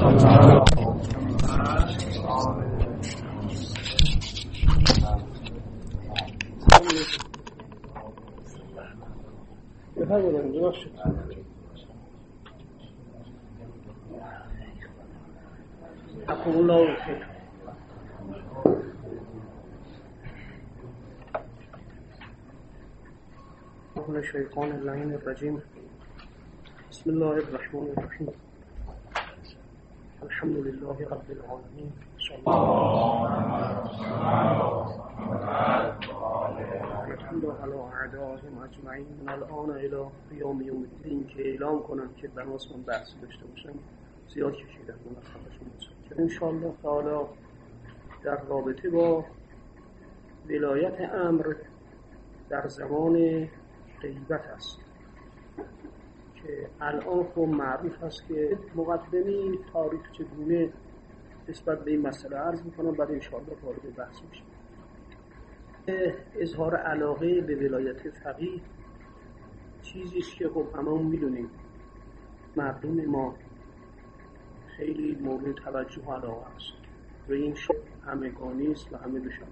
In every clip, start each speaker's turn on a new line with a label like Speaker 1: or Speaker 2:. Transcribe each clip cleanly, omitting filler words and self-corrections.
Speaker 1: من الشیطان اللعین الرجیم. بسم الله الرحمن الرحیم. الحمد لله رب العالمین. الحمد علی اعدائهم اجمعین من الان الی قیام یوم الدین. که اعلام کنم که بناس من بحث داشته باشم زیاد کشیدم من خواهشون که انشاءالله تعالی در رابطه با ولایت امر در زمان غیبت است که الان خب معروف است که مقدمه تاریخ چگونه نسبت به این مسئله عرض میکنم، بعد انشاءالله وارد بحث میشیم. اظهار علاقه به ولایت فقیه چیزی است که خب هممون میدونیم مردم ما خیلی مورد توجه و علاقه است و این همگانی است و همه بشن.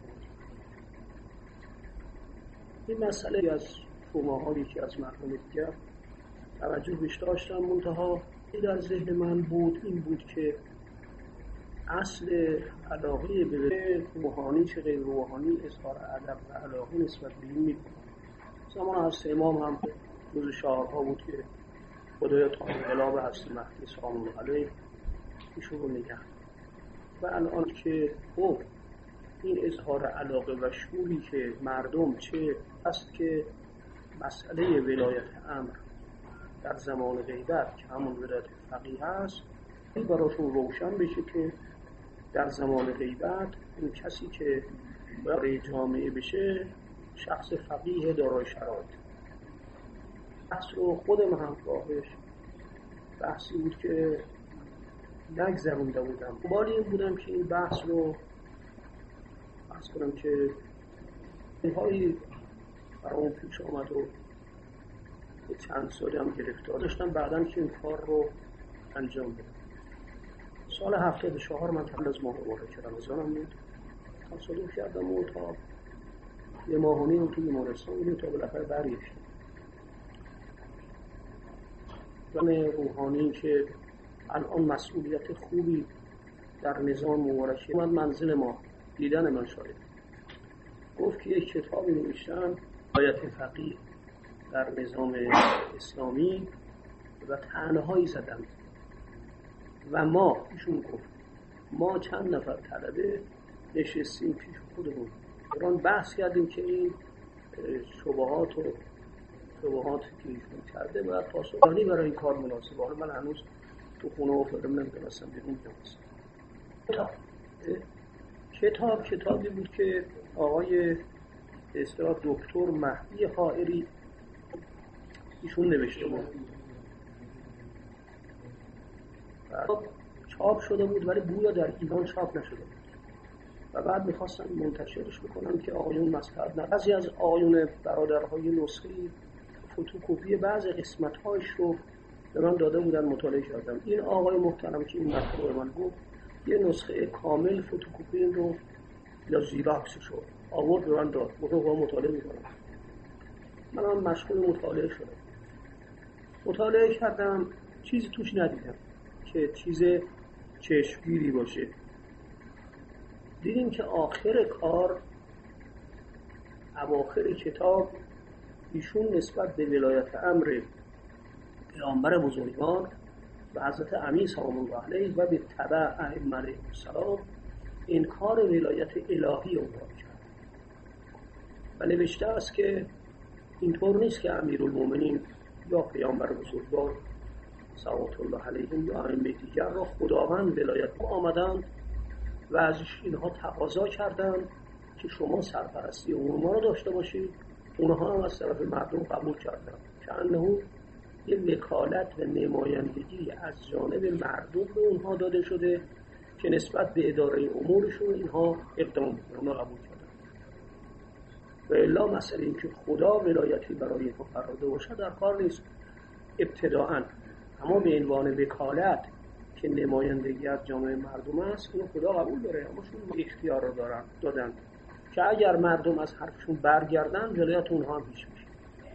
Speaker 1: این مسئله از شماهایی که از مردم دیگر توجه بهش داشتم، منتها در ذهن من بود این بود که اصل علاقه به روحانی چه غیر روحانی اظهار ادب و علاقه نسبت به این میکنم. زمان از امام هم روز شعارها بود که خدایا تا انقلاب هستی مهدی سلام الله علیه ایشون رو نگه. و الان که خب این اظهار علاقه و شوری که مردم چه است که مسئله ولایت امر در زمان غیبت که همون ولایت فقیه هست این براشون روشن بشه که در زمان غیبت این کسی که برای جامعه بشه شخص فقیه دارای شرایط. بحث رو خودم هم راهش بحثی بود که نگذرونده بودم. بالی این بودم که این بحث رو بحث کنم که اینهایی برای پیش آمد و چند سالی هم گرفتار داشتم بعداً که این کار رو انجام بدم. سال 74 من قبل از ماه مبارک رمضانم بود تصادف کردم و تا یه ماه و نیم توی بیمارستان بودیم تا بالاخره برگشتم. زن روحانی که الان مسئولیت خوبی در نظام مبارک اومد منزل ما دیدن من شاید گفت که یک کتابی نوشتن ولایت فقیه در نظام اسلامی و طعنه‌هایی زدن و ما ایشون گفت ما چند نفر طلبه نشستیم پیش خودمون قرآن بحث کردیم که این شبهات که ایشون کرده و پاسخگویی برای این کار مناسبه. حالا من هنوز تو خونه افتادم نمیدونستم بیرون جانست. کتابی بود که آقای اصطلاح دکتر مهدی حائری ایشون نوشته بود. چاپ شده بود ولی گویا در ایران چاپ نشده بود و بعد میخواستم منتشرش بکنم که آقایون مصلحت نه. بعضی از آقایون برادرهای نسخه فتوکپی بعض قسمت‌هاش رو به من داده بودن مطالعه کردم. این آقای محترم که این مطلب رو من گفت یه نسخه کامل فتوکپی رو یا زیراکسش رو آورد به من داد. مطالعه میکنم. من هم مشغول مطالعه شدم. مطالعه کردم چیزی توش ندیدم که چیز چشمگیری باشه. دیدیم که آخر کار اواخر کتاب ایشون نسبت به ولایت امر پیامبر بزرگوار و حضرت امیر سلام الله علیه و به تبع ائمه علیهم السلام انکار ولایت الهی عنوان کرد و نوشته است که اینطور نیست که امیرالمومنین یا پیامبر بزرگوار صلوات الله علیهم یا ائمه دیگر را خداوند ولایت آمدند و از اینها تقاضا کردند که شما سرپرستی اونها را داشته باشید. اونها هم از طرف مردم قبول کردند که انه یه وکالت و نمایندگی از جانب مردم به اونها داده شده که نسبت به اداره امورشون اینها اقدام اونها قبول کردند. و الا مسئله این که خدا ولایتی برای اینها فرموده باشد در کار نیست ابتداءً، اما به عنوان وکالت که نمایندگی از جامعه مردم است، اینو خدا قبول داره، اما شون اختیار رو دادن که اگر مردم از حرفشون برگردن ولایت اونها هم پیش میشه.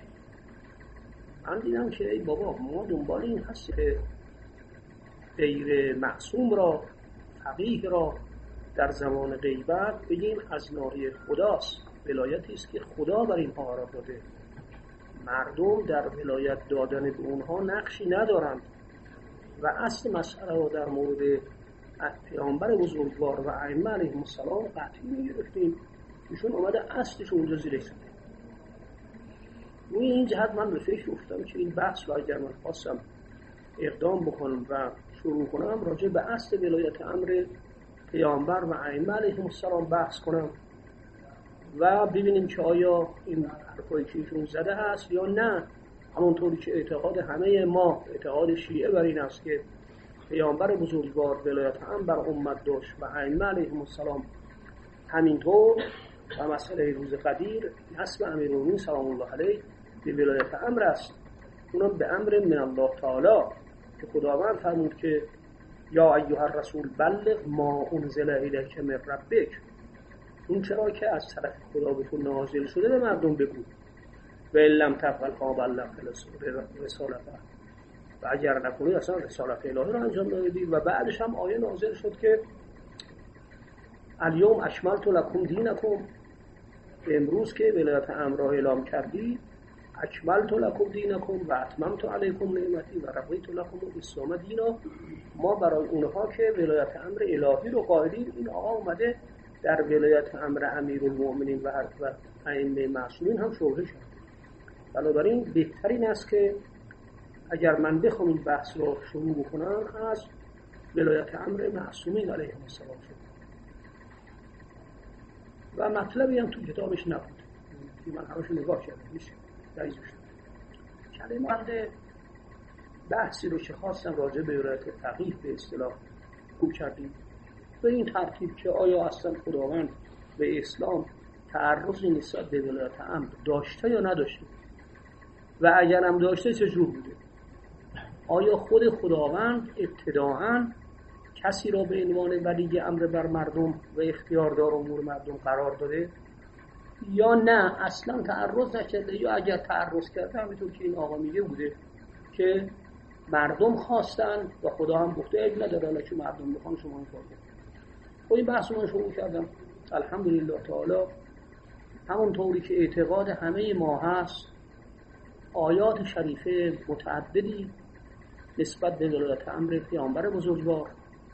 Speaker 1: من دیدم که ای بابا، ما دنبال این هست که غیر معصوم را، فقیه را در زمان غیبت بگیم از ناحیه خداست، ولایتی است که خدا بر اینها قرار داده، مردم در ولایت دادن به اونها نقشی ندارند. و اصل مسئله رو در مورد پیامبر بزرگوار و ائمه علیهم السلام قطعی می‌گرفتیم، ایشون اومده اصلش اونجا زیرش زده. روی این جهت من به فکر افتادم که این بحث رو اگر من خواستم اقدام بکنم و شروع کنم راجع به اصل ولایت امر پیامبر و ائمه علیهم السلام بحث کنم و ببینیم که آیا این حرفایی که ایشون زده هست یا نه، همونطوری که اعتقاد همه ما، اعتقاد شیعه بر این است که پیامبر بزرگوار ولایت امر بر امت داشت و ائمه علیهم السلام همینطور، و مسئله روز قدیر نسب امیرالمومنین سلام الله علیه به ولایت امر است، اونم به امر من الله تعالی که خداوند فرمود که یا ایها الرسول بلغ ما انزل الیک من ربک، اون چرا که از طرف خدا به تو نازل شده به مردم بگو، و لم تفعل فما بلغت رسالته، و اگر نکنی اصلا رسالت الهی رو انجام ندادی. و بعدش هم آیه نازل شد که الیوم اکملت لکم دینکم، امروز که ولایت امر را اعلام کردی، اکملت لکم دینکم و اتممت علیکم نعمتی و رضیت لکم الاسلام دینا، ما برای اونها که ولایت امر الهی رو قائلیم، این آقا اومده در ولایت امر امیرالمؤمنین و ائمه معصومین هم شبهه شد. بنابراین بهترین است که اگر من بخوام این بحث رو شروع بکنم از ولایت امر معصومین علیهم السلام شد و مطلبی هم تو کتابش نبود، من همشو نگاه کردم میشه دایزش کلمات بحثی رو که خواستم راجع به ولایت فقیه به اصطلاح خوب کردیم به این ترتیب که آیا اصلا خداوند به اسلام تعرضی نسبت به ولایت امر داشته یا نداشته، و اگر هم داشته چجور بوده، آیا خود خداوند ابتداعاً کسی را به عنوان ولی امر بر مردم و اختیاردار امور مردم قرار داده یا نه اصلا تعرض نکرده، یا اگر تعرض کرده همینطور که این آقا میگه بوده که مردم خواستن و خدا هم گفته عیب نداره حالا که مردم بخوان شما این کار کنید. خب این بحث من شروع کردم الحمدلله تعالی همونطوری که اعتقاد همه ما هست، آیات شریفه متعددی نسبت به ولایت امر پیامبر بزرگوار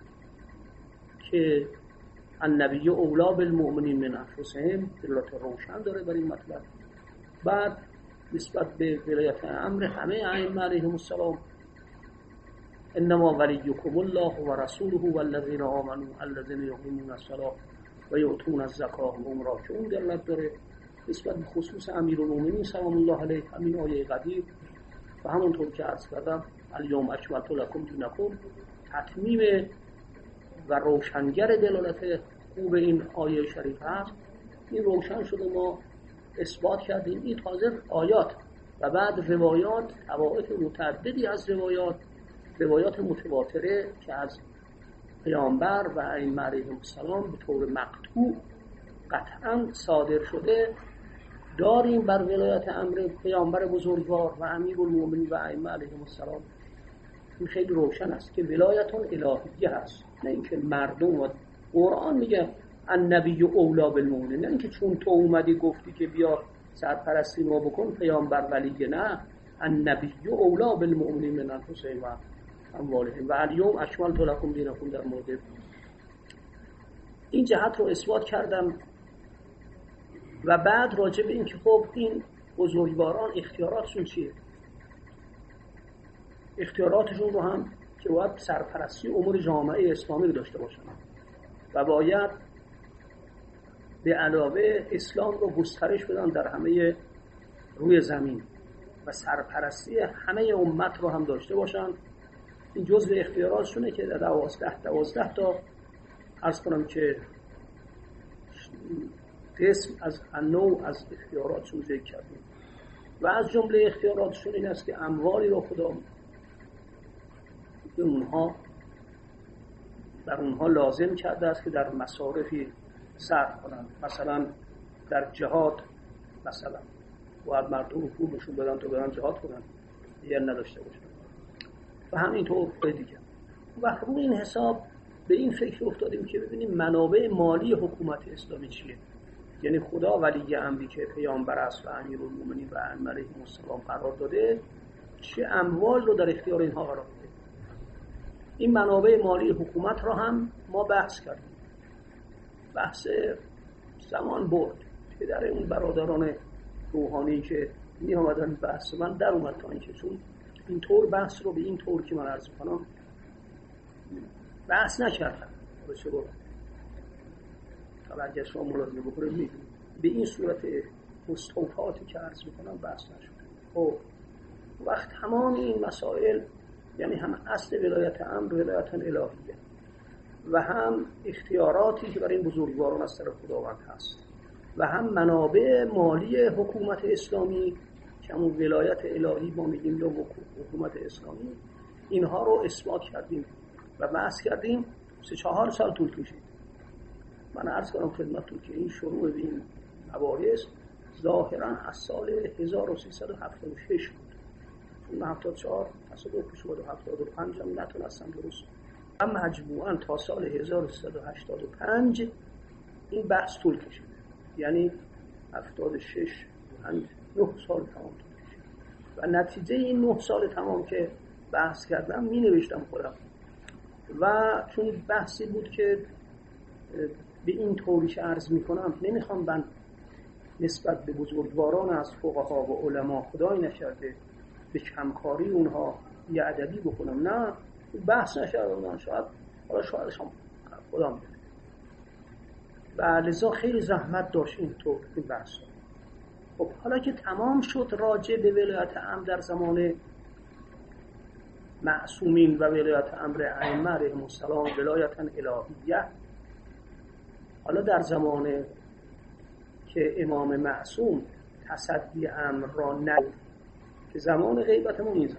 Speaker 1: که النبی اولا بالمؤمنین من انفسهم دلالت روشن داره بر این مطلب. بعد نسبت به ولایت امر همه ائمه علیهم السلام، انما ولیکم الله و رسوله والذین آمنوا الذین یقیمون الصلاة و یؤتون الزکاة هم راکعون دلالت داره. نسبت به خصوص امیرالمؤمنین سلام الله علیه همین آیه قدیر، و همونطور که عرض کردم الیوم اکملت لکم دینکم تتمیم و روشنگر دلالت خوب این آیه شریف هست. این روشن شده، ما اثبات کردیم، این تازه آیات و بعد روایات، طوائف متعددی از روایات متواتره که از پیامبر و ائمه علیهم السلام به طور مقطوع قطعا صادر شده داریم بر ولایت امر پیامبر بزرگوار و امیرالمؤمنین و ائمه علیهم السلام. این خیلی روشن است که ولایتون الهیه هست، نه اینکه مردم. و قرآن میگه النبی اولا بالمؤمنین، نه اینکه چون تو اومدی گفتی که بیا سرپرستی ما بکن پیامبر ولیه، نه، النبی اولا بالمؤمنین من انفسهم و اموالهم و الیوم اکملت لکم دینکم در مورد این جهت رو اثبات کردم. و بعد راجع به این که خب این بزرگواران اختیاراتشون چیه، اختیاراتشون رو هم که باید سرپرستی امور جامعه اسلامی رو داشته باشن و باید به علاوه اسلام رو گسترش بدن در همه روی زمین و سرپرستی همه امت رو هم داشته باشن. این جزء اختیاراتشونه که 12 تا عرض کنم که قسم از نوع از اختیاراتشون ذکر کردیم. و از جمله اختیاراتشون این است که اموالی رو خدا به اونها بر اونها لازم کرده است که در مصارفی صرف کنند. مثلا در جهاد مثلا باید مردم پولشون بدن تا برن جهاد کنن یا نداشته باشن و همینطور دیگه. و رو این حساب به این فکر افتادیم که ببینیم منابع مالی حکومت اسلامی چیه. یعنی خدا ولی امری که پیامبر است و امیرالمومنین و ائمه علیهم السلام قرار داده چه اموال رو در اختیار اینها قرار داده. این منابع مالی حکومت را هم ما بحث کردیم. بحث زمان برد. پدر اون برادران روحانی که می آمدن بحث من در اومد تا اینکه چون اینطور بحث رو به این طور که من عرض کنم بحث نکردم. باشه برد. تا اگر شما ملاحظه بکنید میدونید به این صورت مستوفاتی که عرض میکنم بحث نشد. خب وقت تمام این مسائل یعنی هم اصل ولایت امر ولایت الهیه و هم اختیاراتی که برای این بزرگواران از طرف خداوند هست و هم منابع مالی حکومت اسلامی که همون ولایت الهی ما میگیم یا حکومت اسلامی، اینها رو اثبات کردیم و بحث کردیم. 3-4 سال طول کشید. من عرض کنم خدمتتون که این شروع به این مباحث ظاهرا از سال 1376 بود. اون 74 تصادف پیش بود و 75 هم نتونستم درست. و مجموعاً تا سال 1385 این بحث طول کشید. یعنی 76 9 سال تمام طول کشید. و نتیجه این 9 سال تمام که بحث کردم می نوشتم خودم. و چون بحثی بود که به این طوری که عرض می کنم نمیخوام من نسبت به بزرگواران از فقها و علما خدای نکرده به کمکاری اونها یه ادبی بکنم، نه بحث نشدم. شاید هم خدا میدونه و لذا خیلی زحمت داشت این بحث. خب حالا که تمام شد راجع به ولایت امر در زمان معصومین و ولایت امر ائمه علیهم السلام ولایت الهیه، حالا در زمان که امام معصوم تصدی امر را ندید که زمان غیبتمون این زمان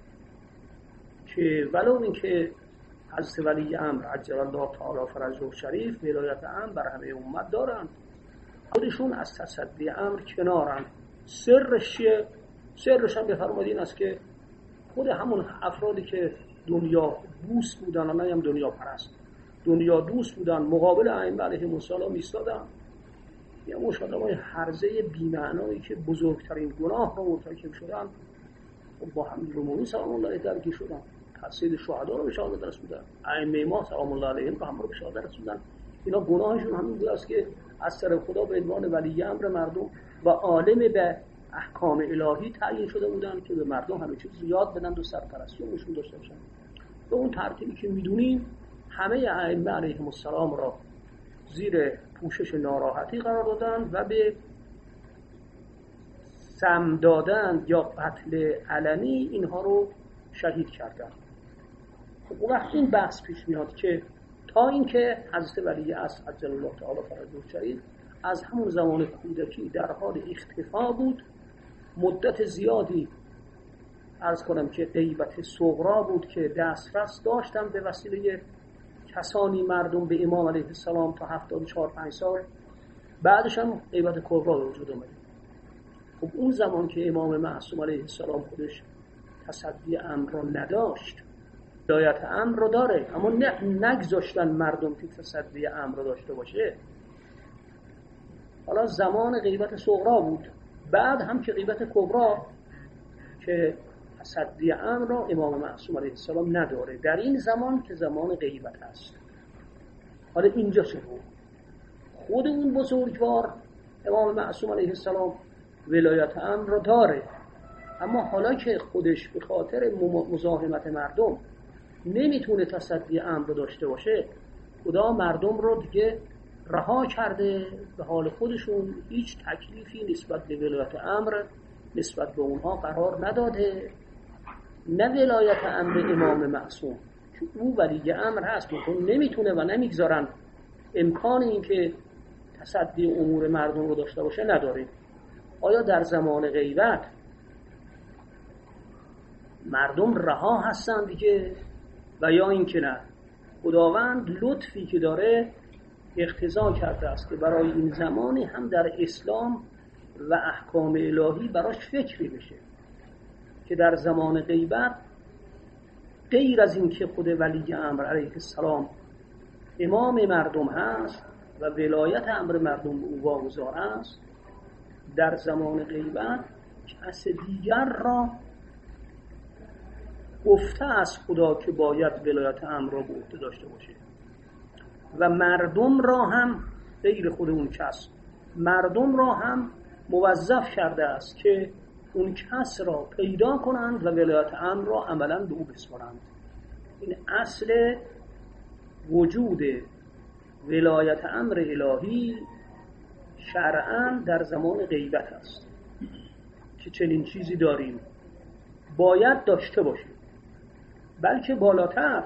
Speaker 1: که ولو این که حضرت ولی امر عجل الله تعالی فرجه شریف ولایت امر بر همه امت دارند، خودشون از تصدی امر کنارند. سرش هم بفرمایید این است که خود همون افرادی که دنیا دوست بودن و نه هم دنیا پرست، دنیا دوست بودن مقابل ائمه علیهم السلام ایستادن. یا مشاهده هرزه بی‌معنایی که بزرگترین گناه را مرتکب شدن با امیرالمومنین سلام الله علیه درگیر شدن، سید شهدا رو به شهادت رسوندن، ائمه ما سلام الله علیهم رو هم رو به شهادت رسوندن. اینا گناهشون همین بود است که از طرف خدا به عنوان ولی امر مردم و عالم به احکام الهی تعیین شده بودن که به مردم همه چیز یاد بدن و سرپرستی اونشون داشته باشن. به اون ترتیبی که میدونیم همه ائمه علیهم السلام را زیر پوشش ناراحتی قرار دادن و به سم دادن یا قتل علنی اینها رو شهید کردن. خب وقت این بحث پیش میاد که تا اینکه حضرت ولی اصل عجل الله تعالی فرجه شریف از همون زمان کودکی در حال اختفا بود، مدت زیادی عرض کنم که غیبت صغرا بود که دسترس داشتن به وسیله کسانی مردم به امام علیه السلام تا 74-5 سال، بعدش هم غیبت کبرا به وجود اومد. خب اون زمان که امام معصوم علیه السلام خودش تصدی امر را نداشت، ولایت امر رو داره اما نگذاشتن مردم که تصدی امر رو داشته باشه. حالا زمان غیبت صغرا بود، بعد هم که غیبت کبرا که تصدی امر را امام معصوم علیه السلام نداره، در این زمان که زمان غیبت است. حالا اینجا چه بود؟ خود اون بزرگوار امام معصوم علیه السلام ولایت امر را داره، اما حالا که خودش به خاطر مزاحمت مردم نمیتونه تصدی امر رو داشته باشه، خدا مردم رو دیگه رها کرده به حال خودشون، هیچ تکلیفی نسبت به ولایت امر نسبت به اونها قرار نداده. نه ولایت امر امام معصوم که او ولی امر هست نمیتونه و نمیگذارن امکان این که تصدی امور مردم رو داشته باشه نداره. آیا در زمان غیبت مردم رها هستن دیگه و یا این که نه؟ خداوند لطفی که داره اقتضا کرده است که برای این زمانی هم در اسلام و احکام الهی براش فکری بشه که در زمان غیبت غیر از این که خود ولی امر علیه السلام امام مردم هست و ولایت امر مردم به او واگذار است، در زمان غیبت کس دیگر را گفته از خدا که باید ولایت امر را به عهده داشته باشه و مردم را هم غیر خود اون کس، مردم را هم موظف کرده است که اون کس را پیدا کنند و ولایت امر را عملاً به او بسپارند. این اصل وجود ولایت امر الهی شرعاً در زمان غیبت است که چنین چیزی داریم، باید داشته باشیم. بلکه بالاتر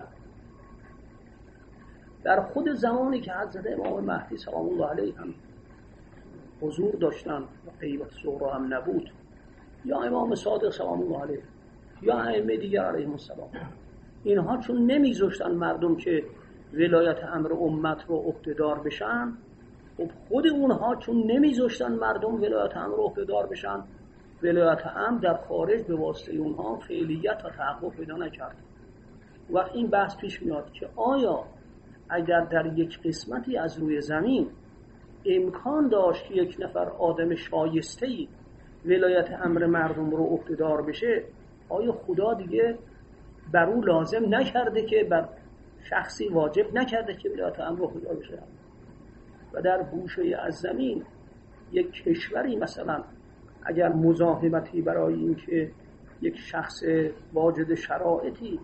Speaker 1: در خود زمانی که حضرت امام مهدی سلام الله علیه هم حضور داشتن و غیبت صغرا هم نبود، یا امام صادق سلام الله علیه یا ائمه دیگر علیهم السلام، اینها چون نمیذاشتن مردم که ولایت امر امت رو عهده‌دار بشن، خب خود اونها چون نمیذاشتن مردم ولایت امر رو عهده‌دار بشن، ولایت امر در خارج به واسطه اونها فعلیت و تحقق پیدا نکرد. وقت این بحث پیش میاد که آیا اگر در یک قسمتی از روی زمین امکان داشت که یک نفر آدم شایسته‌ای ولایت امر مردم رو عهده‌دار بشه، آیا خدا دیگه بر او لازم نکرده که بر شخصی واجب نکرده که ولایت امر رو عهده‌دار بشه؟ و در گوشه از زمین یک کشوری مثلا اگر مزاحمتی برای این که یک شخص واجد شرایطی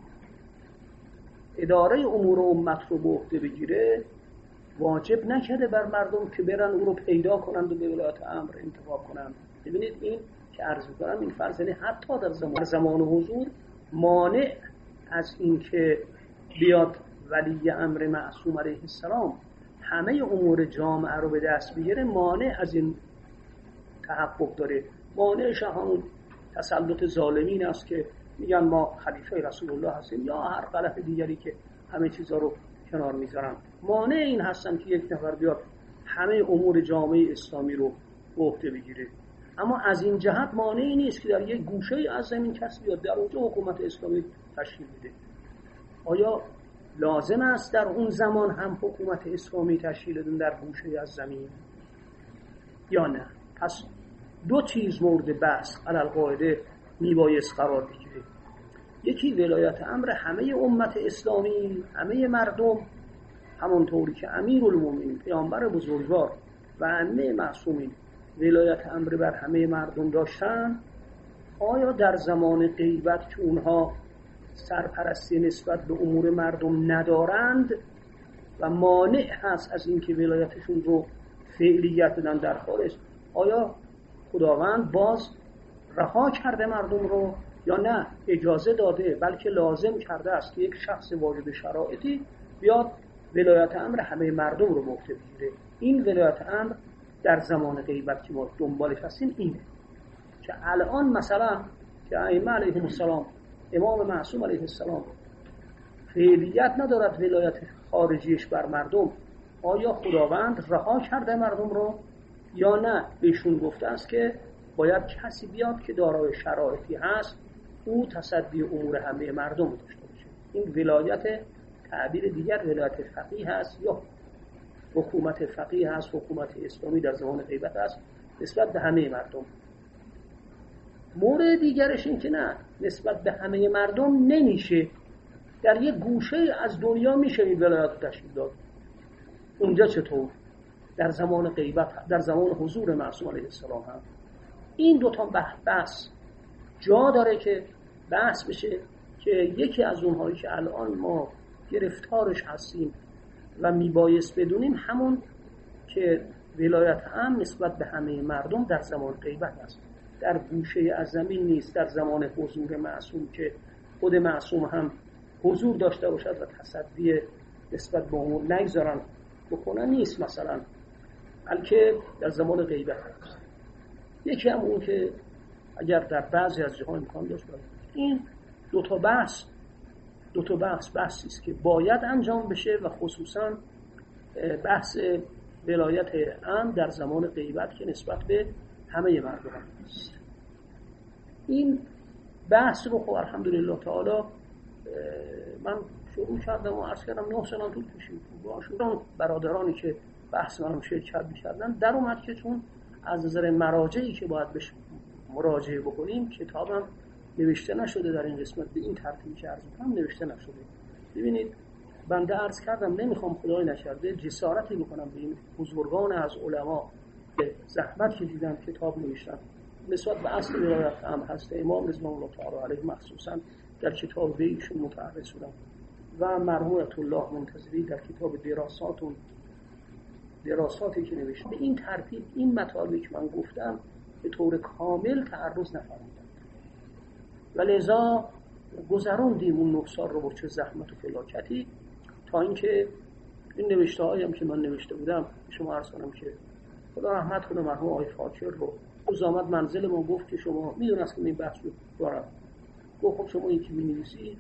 Speaker 1: اداره امور امت رو به عهده بگیره، واجب نکرده بر مردم که برن او رو پیدا کنند و به ولایت امر انتخاب کنند. ببینید این که عرض می‌کنم، این فرض یعنی حتی در زمان حضور مانع از این که بیاد ولی امر معصوم علیه السلام همه امور جامعه رو به دست بگیره، مانع از این تحقق داره. مانعش همون تسلط ظالمین است که میگن ما خلیفه رسول الله هستیم، یا هر غلط دیگری که همه چیزا رو کنار میذارن. مانع این هستن که یک نفر بیاد همه امور جامعه اسلامی رو به عهده بگیره. اما از این جهت مانعی نیست که در یک گوشه از زمین کسی بیاد در اونجا حکومت اسلامی تشکیل بده. آیا لازم است در اون زمان هم حکومت اسلامی تشکیل بدن در گوشه از زمین یا نه؟ پس دو چیز مورد بحث علالقاعده میبایست قرار بگیره. یکی ولایت امر همه امت اسلامی، همه مردم، همونطوری که امیرالمومنین پیامبر بزرگوار و ائمه معصومین ولایت امر بر همه مردم داشتن، آیا در زمان غیبت که اونها سرپرستی نسبت به امور مردم ندارند و مانع هست از اینکه ولایتشون رو فعلیت بدن در خارج، آیا خداوند باز رها کرده مردم رو یا نه اجازه داده، بلکه لازم کرده است که یک شخص واجد شرایطی بیاد ولایت امر همه مردم رو به عهده بگیره؟ این ولایت امر در زمان غیبت که ما دنبالش هستیم اینه که الان مثلا که ائمه علیهم السلام، امام معصوم علیه السلام فعلیت ندارد ولایت خارجیش بر مردم، آیا خداوند رها کرده مردم رو یا نه بهشون گفته است که باید کسی بیاد که دارای شرایطی هست او تصدی امور همه مردم داشته باشه؟ این ولایت، تعبیر دیگر ولایت فقیه هست یا حکومت فقیه هست، حکومت اسلامی در زمان غیبت هست نسبت به همه مردم. مورد دیگرش این که نه، نسبت به همه مردم نمیشه، در یک گوشه از دنیا میشه این ولایت تشکیل داد. اونجا چطور؟ در زمان غیبت، در زمان حضور معصوم علیه السلام هم این دوتا بحث جا داره که بحث بشه که یکی از اونهایی که الان ما گرفتارش هستیم و میبایست بدونیم همون که ولایت هم نسبت به همه مردم در زمان غیبت است، در گوشه از زمین نیست. در زمان حضور معصوم که خود معصوم هم حضور داشته باشد و تصدی نسبت به امور نگذارن بکنن نیست مثلا، بلکه در زمان غیبت است. یکی هم اون که اگر در بعضی از جاها امکان داشت. این دو تا بحث دو تا بحثی است که باید انجام بشه و خصوصا بحث ولایت عام در زمان غیبت که نسبت به همه مردم است. این بحث رو خب الحمدلله تعالی من شروع کردم و عرض کردم 9 سال طول کشید. با برادرانی که بحث منو شرکت می‌کردن در اومد که چون از نظر مراجعی که باید بهش مراجعه بکنیم کتابم نوشته نشده در این قسمت به این ترتیبی که عرض می‌کنم نوشته نشده. ببینید بنده عرض کردم نمیخوام خدای نکرده جسارتی بکنم به این بزرگان از علما که زحمت کشیدن کتاب نوشتن نسبت به اصل ولایت عام هست امام رضوان الله تعالی علیه مخصوصا در کتاب ایشون متعرض شدم و مرحوم آیت الله منتظری در کتاب دراساتی که نوشته به این ترتیب این مطالبی که من گفتم به طور کامل تعرض نفرمودن و لذا گذروندیم اون 9 سال رو با چه زحمت و فلاکتی تا اینکه این نوشته هایم که من نوشته بودم شما عرض کنم که خدا رحمت کنه مرحوم آقای فاکر رو روز آمد منزل ما گفت که شما میدونست که این بحث رو دارم گفت خب شما این که می‌نویسی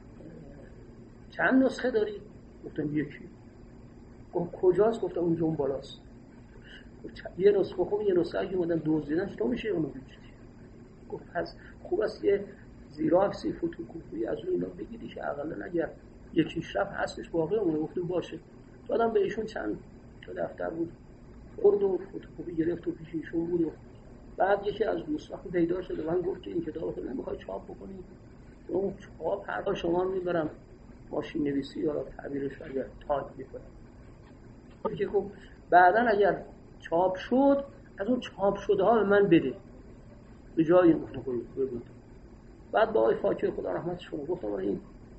Speaker 1: چند نسخه داری؟ گفتم یکی. گفت کجاست؟ گفتم اونجا اون بالاست. یه نسخه خب یه نسخه اگه اومدن دزدیدنش تو میشه اونو بگیری. گفت پس خوب است یه زیراکسی فتوکپی از اون بگیری که اقلا اگر یکیش رفت هستش باقی اون گفتم باشه. دادم به ایشون چند تا دفتر بود خورد و فتوکپی گرفت و پیش ایشون بود و بعد یکی از دوستان پیدا شد و من گفت که این کتابو تو نمیخوای چاپ بکنی؟ اون چاپ هر شما میبرم ماشین نویسی یا تعبیرش اگر تایپ میکنم که خب بعداً اگر چاپ شد از اون چاپ شده ها به من بده به جای این بگو. بعد با آقای فاکر خدا رحمتش کنه گفتم این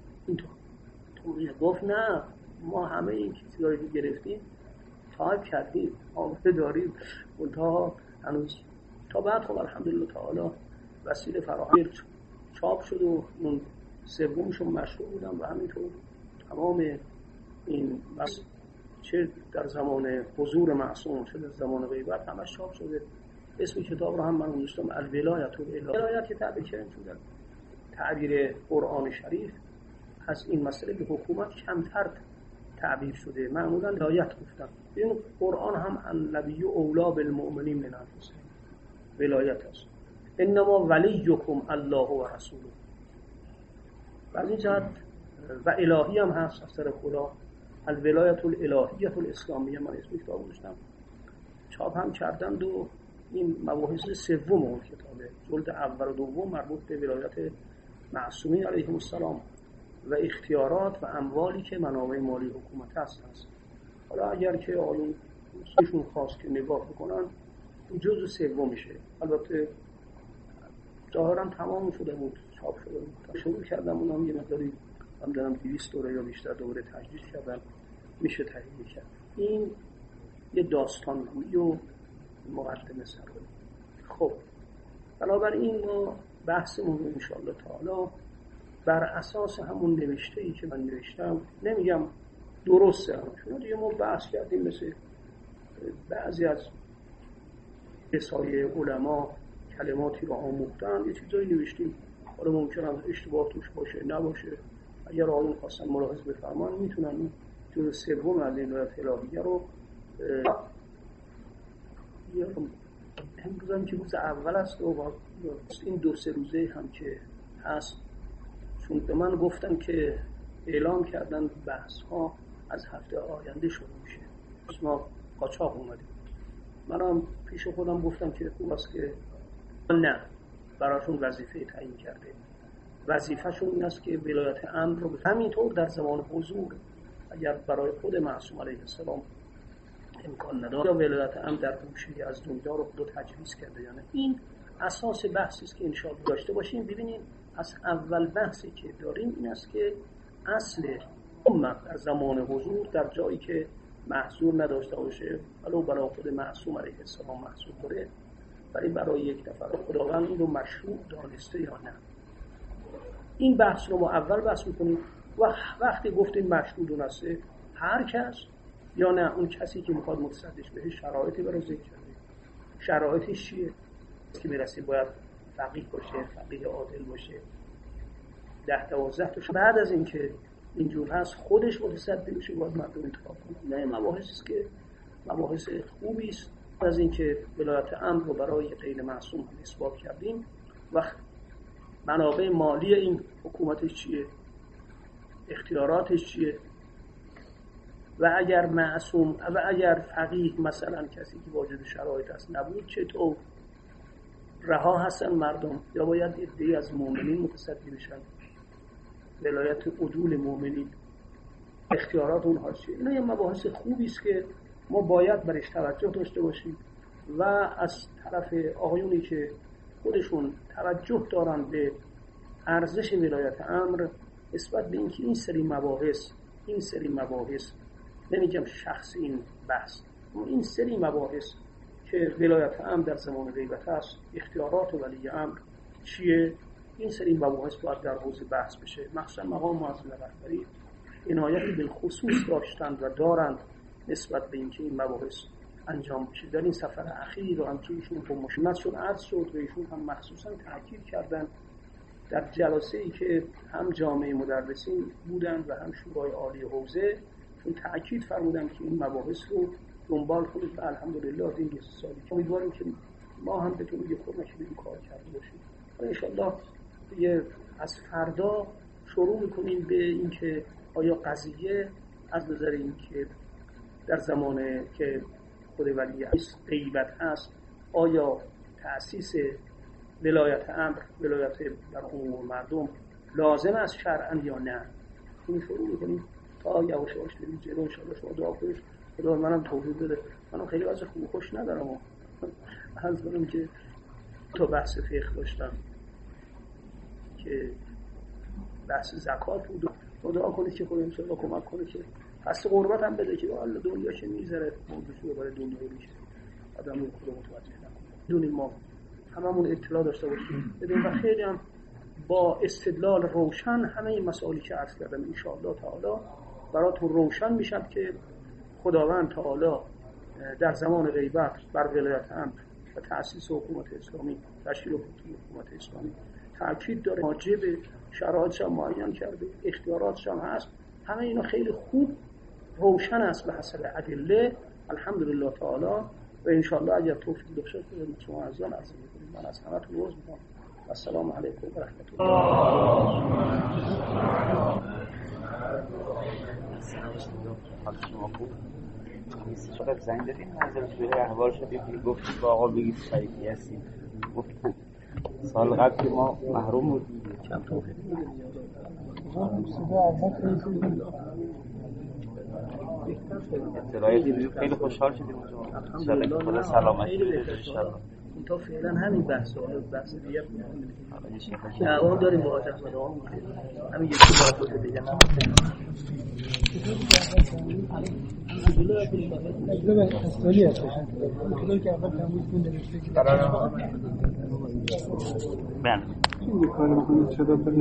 Speaker 1: تو گفت نه ما همه این چیزایی که گرفتیم تایپ کردیم آماده داریم منتها هنوز تا بعد خب الحمدلله تعالی وسیله فراهم چاپ شد و اون سومشون مشروع بودم و همینطور تمام این چه در زمان حضور معصوم چه در زمان غیبت همش چاپ شده. اسم کتاب رو هم من گذاشتم الولایت ولایت که تعبیر کردن در تعبیر قرآن شریف از این مسئله به حکومت کمتر تعبیر شده معمولا ولایت گفتم. این قرآن هم النبی اولا بالمؤمنین من انفسهم ولایت است انما ولیکم الله و رسوله و از این جهت و الهی هم هست از طرف خدا الولایت الالهیه الاسلامیه من اسم کتاب گذاشتم چاپ هم کردند و این مباحث سوم اون کتابه جلد اول و دوم مربوط به ولایت معصومین علیهم السلام و اختیارات و اموالی که منابع مالی حکومت هست. حالا اگر که آیون ایشون خواست که نگاه بکنن جزء سوم میشه. البته ظاهرا تمام شده بود چاپ شده بود شروع کردم اونم یه مقداری هم دارم 200 دوره یا بیشتر دوره تجدید کردم میشه تهیه کرد. این یه داستان گویی و مقدمه سرایی. خب بنابراین ما بحثمون رو انشاءالله تعالی بر اساس همون نوشته‌ای که من نوشتم نمیگم درسته چون دیگه ما بحث کردیم مثل بعضی از رسائل علما کلماتی رو آموختن یه چیزایی نوشتیم حالا ممکنه اشتباه توش باشه نباشه اگر آقایون خواستن ملاحظه بفرمان میتونن جزء سوم از این ولایت الهیه رو امروز هم که روز اول است و این 2-3 روزه هم که هست چون به من گفتن که اعلام کردن بحث ها از هفته آینده شروع میشه ما قاچاق اومدیم منم پیش خودم گفتم که خوب است که نه براشون وظیفه تعیین کرده وظیفه‌شون این است که ولایت امر رو همینطور در زمان حضور اگر برای خود معصوم علیه السلام امکان نداره یا ولایت امر در گوشه از دنیا رو خود تجویز کرده یعنی این اساس بحثی است که انشاءالله داشته باشیم. ببینید از اول بحثی که داریم این است که اصل امت در زمان حضور در جایی که محصور نداشته باشه ولو برای خود معصوم علیه السلام محصور داره ولی برای یک نفر خداوند این رو مشروع دانسته یا نه این بحث رو ما اول بحث میکنیم و وقتی گفتیم مشروع دونسته هر کس یا نه اون کسی که میخواد متصدیش بهش شرایطی برای ذکر کرده شرایطش چیه که میرسه باید فقیه باشه فقیه عادل باشه 10-12 تا بعد از اینکه اینجور هست خودش متصدی بشه باید مردم انتخاب کنه. نه مباحثی است که مباحث خوبی است. از اینکه ولایت امر رو برای غیر معصوم اثبات کردیم، وقت منابع مالی این حکومتش چیه، اختیاراتش چیه، و اگر معصوم و اگر فقیه مثلا کسی که واجد شرایط است نبود چطور رها هستن مردم، یا باید عده‌ای از مؤمنین متصدی بشن ولایت عدول مؤمنین، اختیارات اونها چیه. اینا یه مباحث خوبی است که ما باید برش توجه داشته باشیم و از طرف آقایونی که خودشون توجه دارن به ارزش ولایت امر نسبت به اینکه این سری مباحث نمیگم شخص این بحث، اما این سری مباحث که ولایت امر در زمان غیبت است، اختیارات ولی امر چیه، این سری مباحث باید در حوزه بحث بشه. مخصوصا مقام معظم رهبری عنایت بالخصوص داشتند و دارند نسبت به اینکه این مباحث انجام بشه. در این سفر اخیر رو هم که ایشون با مشمتشون عرض شد و ایشون هم مخصوصا تاکید کردن در جلسه‌ای که هم جامعه مدرسین بودن و هم شورای عالی حوزه، چون تاکید فرمودن که این مباحث رو دنبال کنید و الحمدلله این 2 سالی امیدواریم که ما هم بتونیم یه خورده که این کار کرده باشیم و انشالله از فردا شروع میکنیم به اینکه آیا قضیه از نظر اینکه در زمان که خود ولی غیبت هست آیا تأسیس ولایت امر، ولایت در امور مردم لازم است شرعاً یا نه، این شروع میکنیم تا یواش یواش بریم جلو. انشالله شما دعا کنید خدا منم توفیق بده. منم خیلی واسه خوش ندارم و از منم که تا بحث فقه داشتم که بحث زکات بود و دعا کنید که خدا انشالله کمک کنه که پس قربت هم بده که والله دنیا چه میذاره موضوع برای دنیا میشه آدم رو خدا متوجه نکنه. دونیم ما هممون اطلاع داشته باشیم بدون و خیلی هم با استدلال روشن همه این مسائلی که عرض کردم ان شاء الله تعالی براتون روشن میشد که خداوند تعالی در زمان غیبت بر ولایت امر و تأسیس حکومت اسلامی، تشکیل حکومت اسلامی تاکید داره، واجب شرایطش هم معین کرده، اختیاراتش هم هست. همه اینا خیلی خوب روشن است به حسب ادله الحمدلله تعالی و ان شاء الله اگر توفیق بشه خودمون شما عزیزان عرض می‌کنیم. من از همتون عذر می‌خوام. السلام علیکم و رحمت
Speaker 2: الله. چقدر زنگ دادیم نظرش به احوال شد یکی گفت با آقا بگید شریفی هستیم. گفتن سال قبل که ما محروم بودیم
Speaker 1: کم توفیق
Speaker 2: اطلاعی دیدیم خیلی خوشحال شدیم. انشاءالله که خدا سلامتی بده انشاءالله.
Speaker 1: تا فعلا همین بحث دیگه اون داریم با حاج احمد آقا همین یکی بحث دیگه نه
Speaker 2: بله